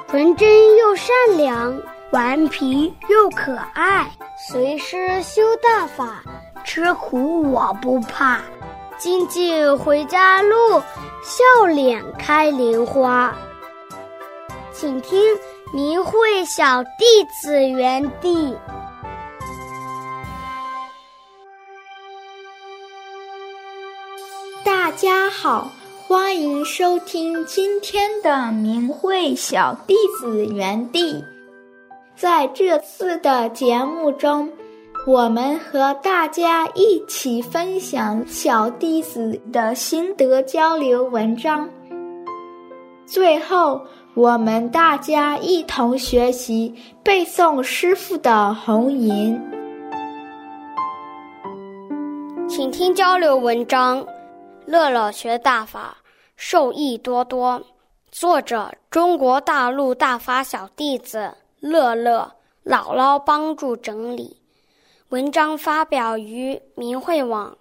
纯真又善良，顽皮又可爱。随师修大法，吃苦我不怕。金锭回家路，笑脸开莲花。请听明慧小弟子园地。 大家好，欢迎收听今天的明慧小弟子园地。在这次的节目中，我们和大家一起分享小弟子的心得交流文章。最后，我们大家一同学习背诵师父的弘吟。 请听交流文章：乐乐学大法，受益多多。作者：中国大陆大法小弟子乐乐，姥姥帮助整理。文章发表于明慧网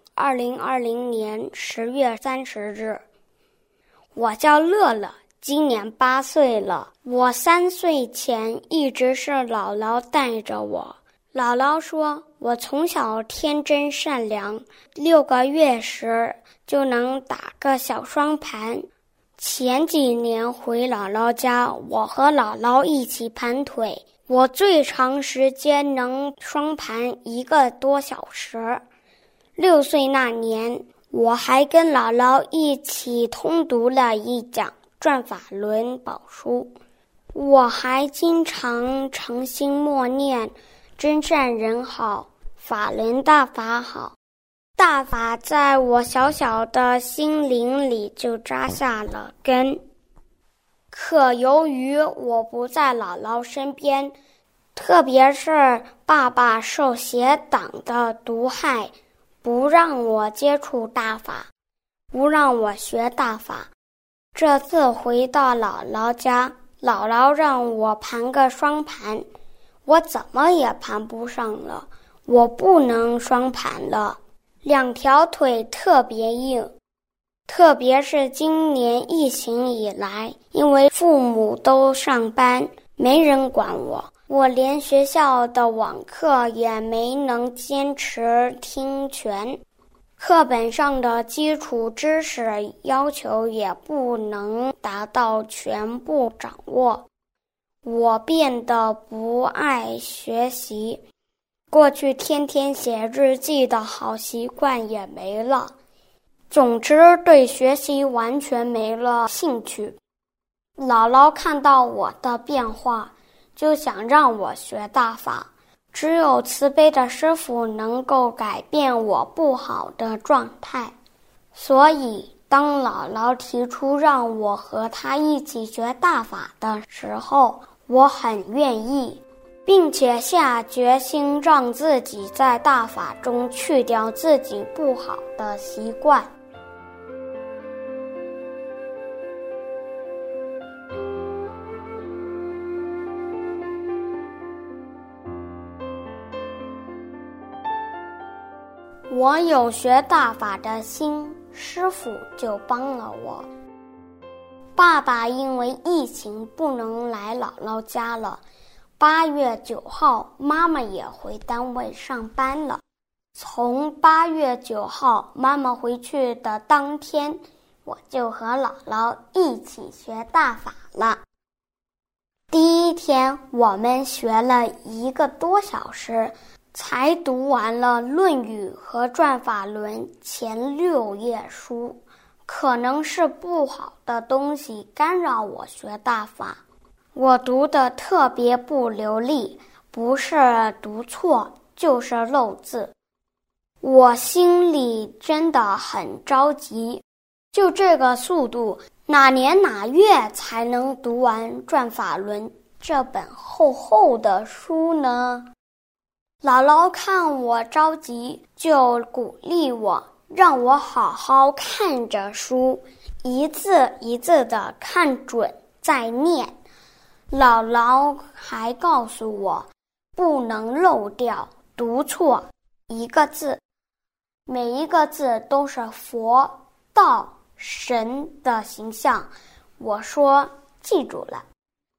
2020年10月30日。我叫乐乐，今年8岁了。我3岁前一直是姥姥带着我。姥姥说，我从小天真善良，6个月时就能打个小双盘。前几年回姥姥家，我和姥姥一起盘腿，我最长时间能双盘1个多小时。6岁那年，我还跟姥姥一起通读了一讲《转法轮宝书》。我还经常诚心默念真善人好，法轮大法好。大法在我小小的心灵里就扎下了根。可由于我不在姥姥身边，特别是爸爸受邪党的毒害，不让我接触大法，不让我学大法。这次回到姥姥家，姥姥让我盘个双盘，我怎么也盘不上了，我不能双盘了，2条腿特别硬。特别是今年疫情以来，因为父母都上班，没人管我，我连学校的网课也没能坚持听全，课本上的基础知识要求也不能达到全部掌握，我变得不爱学习，过去天天写日记的好习惯也没了。总之，对学习完全没了兴趣。姥姥看到我的变化，就想让我学大法。只有慈悲的师父能够改变我不好的状态。所以，当姥姥提出让我和她一起学大法的时候，我很愿意，并且下决心让自己在大法中去掉自己不好的习惯。我有学大法的心，师父就帮了我。爸爸因为疫情不能来姥姥家了，8月9号妈妈也回单位上班了。从8月9号妈妈回去的当天，我就和姥姥一起学大法了。第一天我们学了1个多小时，才读完了《论语》和《转法轮》前6页书。可能是不好的东西干扰我学大法，我读得特别不流利，不是读错就是漏字。我心里真的很着急，就这个速度，哪年哪月才能读完《转法轮》这本厚厚的书呢？姥姥看我着急，就鼓励我，让我好好看着书，一字一字地看准再念。姥姥还告诉我，不能漏掉、读错1个字，每一个字都是佛、道、神的形象。我说记住了。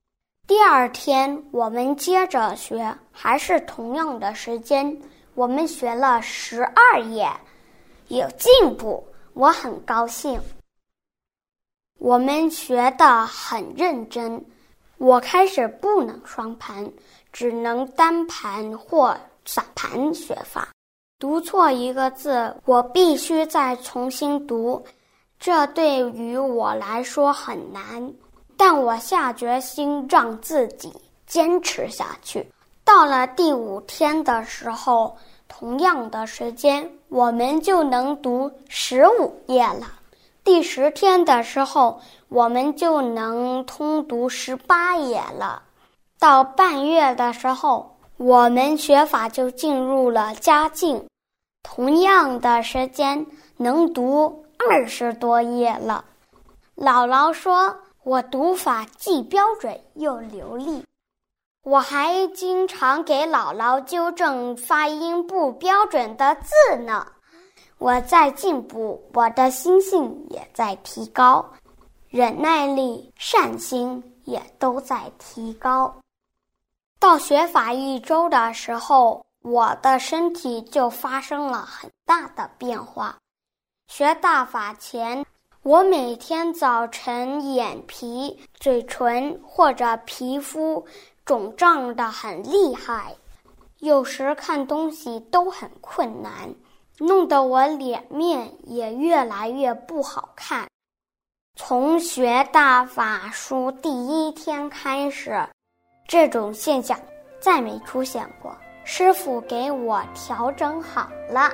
第二天我们接着学，还是同样的时间，我们学了12页，有进步，我很高兴。我们学得很认真，我开始不能双盘，只能单盘或散盘学法。读错一个字，我必须再重新读，这对于我来说很难，但我下决心让自己坚持下去。到了第5天的时候，同样的时间，我们就能读15页了。第10天的时候，我们就能通读18页了。到半月的时候，我们学法就进入了佳境，同样的时间能读20多页了。姥姥说我读法既标准又流利，我还经常给姥姥纠正发音不标准的字呢。我在进步，我的心性也在提高，忍耐力、善心也都在提高。到学法1周的时候，我的身体就发生了很大的变化。学大法前，我每天早晨眼皮、嘴唇或者皮肤肿胀得很厉害，有时看东西都很困难，弄得我脸面也越来越不好看。从学大法书第1天开始，这种现象再没出现过，师父给我调整好了。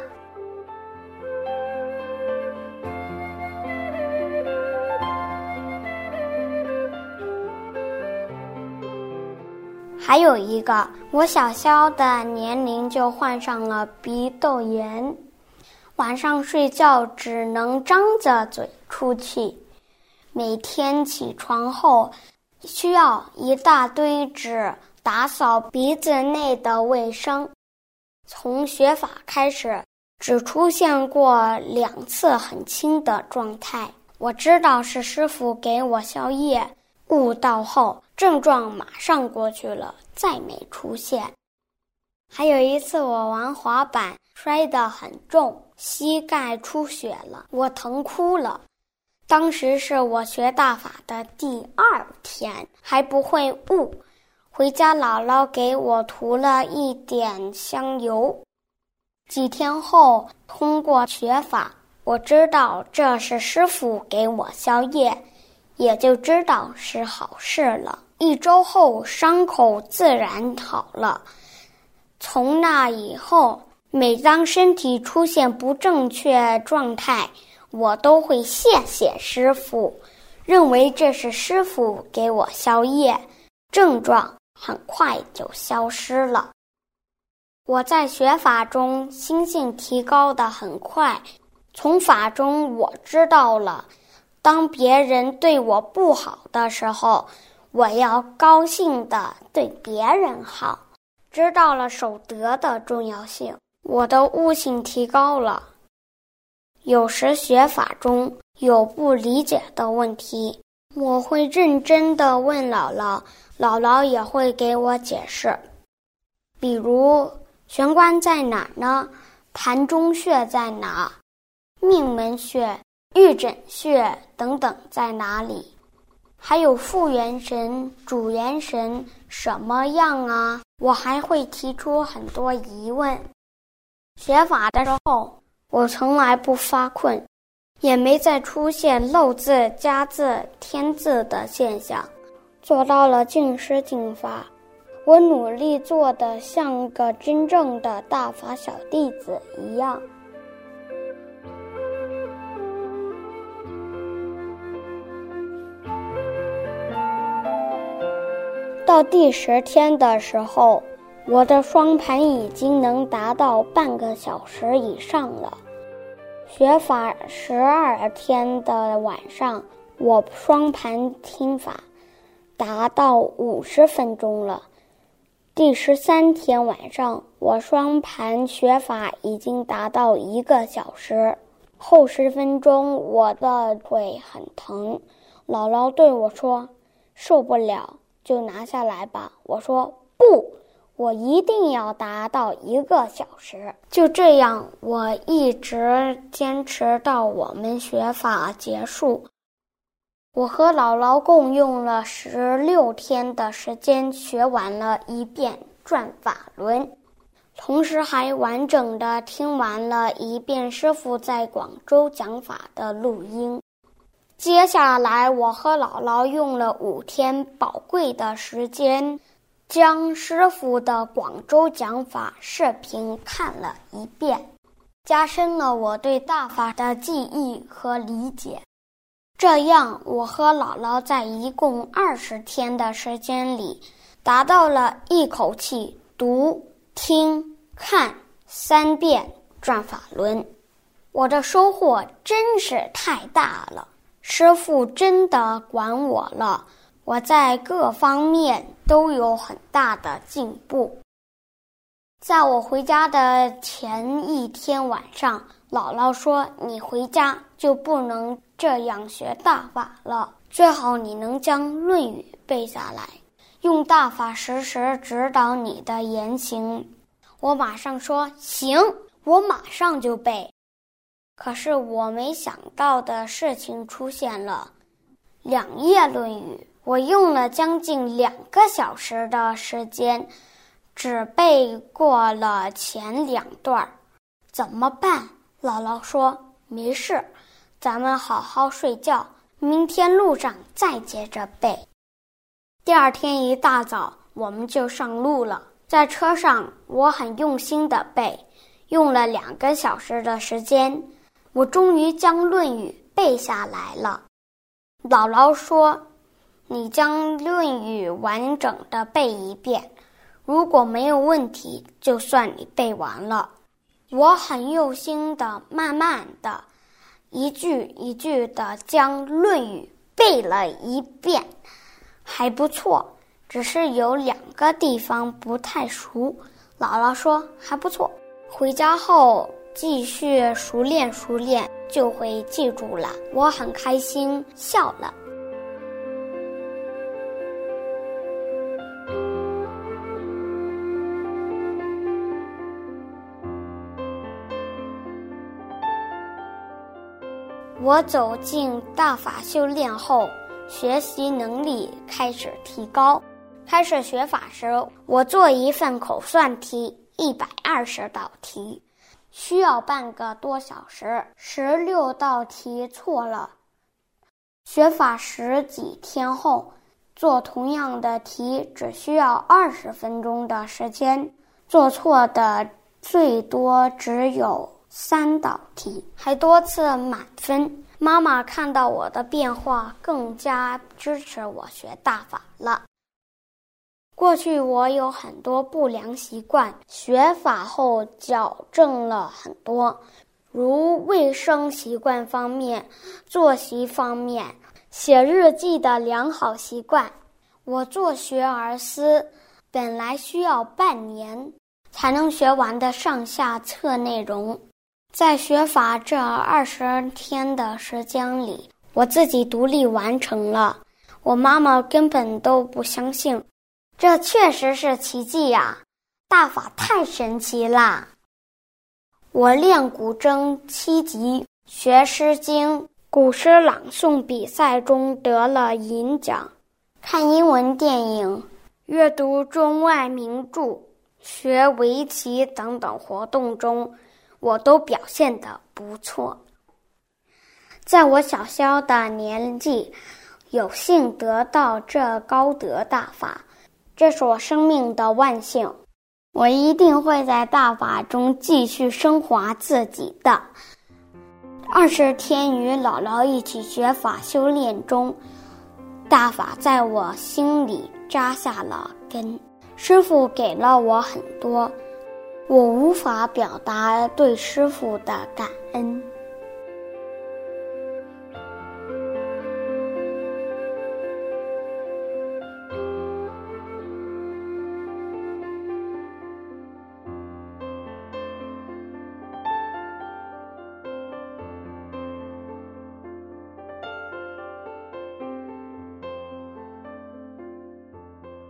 还有一个，我小小的年龄就患上了鼻窦炎，晚上睡觉只能张着嘴出气，每天起床后需要一大堆纸打扫鼻子内的卫生。从学法开始，只出现过2次很轻的状态，我知道是师父给我消业，悟道后症状马上过去了，再没出现。还有一次我玩滑板摔得很重，膝盖出血了，我疼哭了。当时是我学大法的第2天，还不会悟，回家姥姥给我涂了一点香油。几天后通过学法，我知道这是师父给我消业，也就知道是好事了。1周后伤口自然好了。从那以后，每当身体出现不正确状态，我都会谢谢师父，认为这是师父给我消业，症状很快就消失了。我在学法中心性提高得很快，从法中我知道了，当别人对我不好的时候，我要高兴地对别人好，知道了守德的重要性，我的悟性提高了。有时学法中有不理解的问题，我会认真地问姥姥，姥姥也会给我解释。比如玄关在哪呢？膻中穴在哪？命门穴、玉枕穴等等在哪里？还有副元神、主元神什么样啊？我还会提出很多疑问。学法的时候，我从来不发困，也没再出现漏字、加字、添字的现象，做到了尽施尽法。我努力做得像个真正的大法小弟子一样。到第10天的时候，我的双盘已经能达到半个小时以上了。学法12天的晚上，我双盘听法达到50分钟了。第13天晚上，我双盘学法已经达到1个小时。后10分钟，我的腿很疼，姥姥对我说，受不了就拿下来吧。我说不，我一定要达到1个小时。就这样，我一直坚持到我们学法结束。我和姥姥共用了16天的时间学完了1遍转法轮，同时还完整的听完了1遍师父在广州讲法的录音。接下来我和姥姥用了5天宝贵的时间，将师父的广州讲法视频看了1遍，加深了我对大法的记忆和理解。这样，我和姥姥在一共20天的时间里，达到了一口气读、听、看3遍转法轮。我的收获真是太大了，师父真的管我了，我在各方面都有很大的进步。在我回家的前一天晚上，姥姥说：“你回家就不能这样学大法了，最好你能将《论语》背下来，用大法时时指导你的言行。”我马上说：“行，我马上就背。”可是我没想到的事情出现了，2页《论语》，我用了将近2个小时的时间，只背过了前2段。怎么办？姥姥说：“没事，咱们好好睡觉，明天路上再接着背。”第2天一大早，我们就上路了。在车上，我很用心地背，用了2个小时的时间，我终于将《论语》背下来了。姥姥说：“你将《论语》完整的背1遍，如果没有问题，就算你背完了。”我很用心的、慢慢的、一句一句的将《论语》背了1遍，还不错，只是有2个地方不太熟。姥姥说还不错，回家后继续熟练就会记住了。我很开心，笑了。我走进大法修炼后，学习能力开始提高。开始学法时，我做一份口算题，120道题，需要半个多小时，16道题错了。学法10几天后，做同样的题只需要20分钟的时间，做错的最多只有3道题，还多次满分。妈妈看到我的变化，更加支持我学大法了。过去我有很多不良习惯，学法后矫正了很多，如卫生习惯方面、作息方面、写日记的良好习惯。我做学而思，本来需要半年才能学完的上下册内容，在学法这20天的时间里，我自己独立完成了。我妈妈根本都不相信，这确实是奇迹呀！大法太神奇啦！我练古筝7级，学诗经，古诗朗诵比赛中得了银奖，看英文电影，阅读中外名著，学围棋等等活动中，我都表现得不错。在我小小的年纪，有幸得到这高德大法，这是我生命的万幸。我一定会在大法中继续升华自己的。20天与姥姥一起学法修炼中，大法在我心里扎下了根。师父给了我很多，我无法表达对师父的感恩。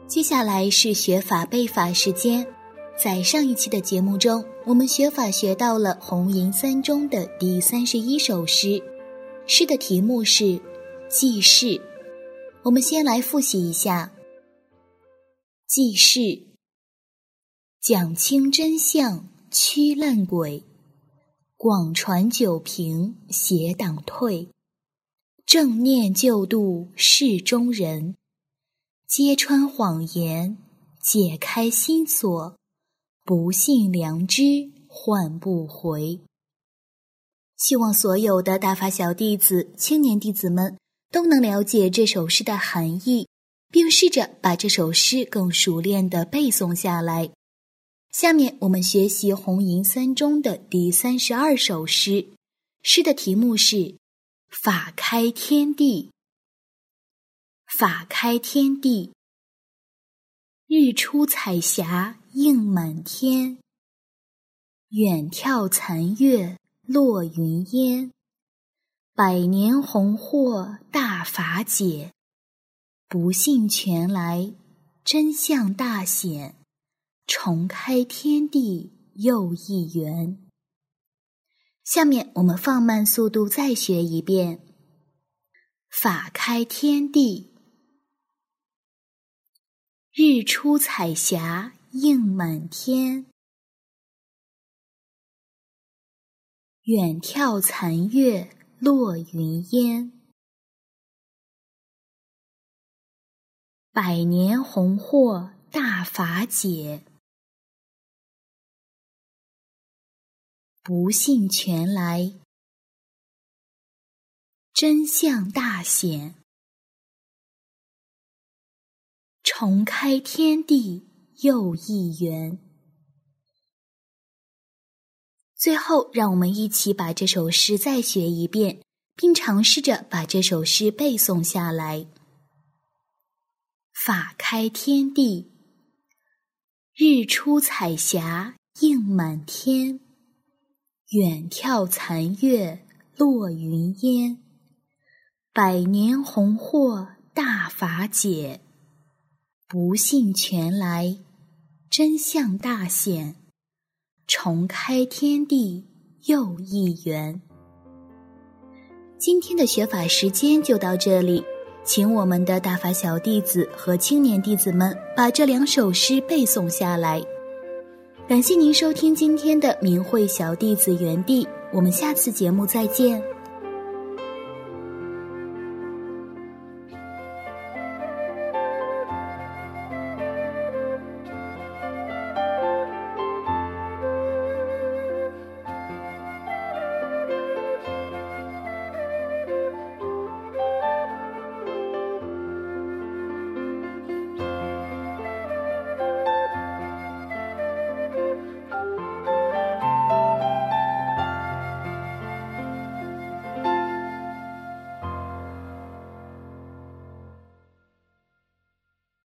接下来是学法背法时间。在上一期的节目中，我们学法学到了红吟三中的第31首诗，诗的题目是记事。我们先来复习一下。记事，讲清真相驱烂鬼，广传九平邪党退，正念救度世中人，揭穿谎言解开心锁，不信良知换不回。希望所有的大法小弟子、青年弟子们都能了解这首诗的含义，并试着把这首诗更熟练地背诵下来。下面我们学习红吟三中的第32首诗，诗的题目是法开天地。法开天地，日出彩霞映满天，远眺残月落云烟，百年洪祸大法解，不幸全来真相大显，重开天地又一元。下面我们放慢速度再学一遍。法开天地，日出彩霞映满天，远眺残月落云烟，百年洪祸大法解，不幸全来真相大显，重开天地又一元。最后，让我们一起把这首诗再学一遍，并尝试着把这首诗背诵下来。法开天地，日出彩霞映满天，远眺残月落云烟，百年洪祸大法解，不幸全来真相大显，重开天地又一元。今天的学法时间就到这里，请我们的大法小弟子和青年弟子们把这2首诗背诵下来。感谢您收听今天的明慧小弟子园地，我们下次节目再见。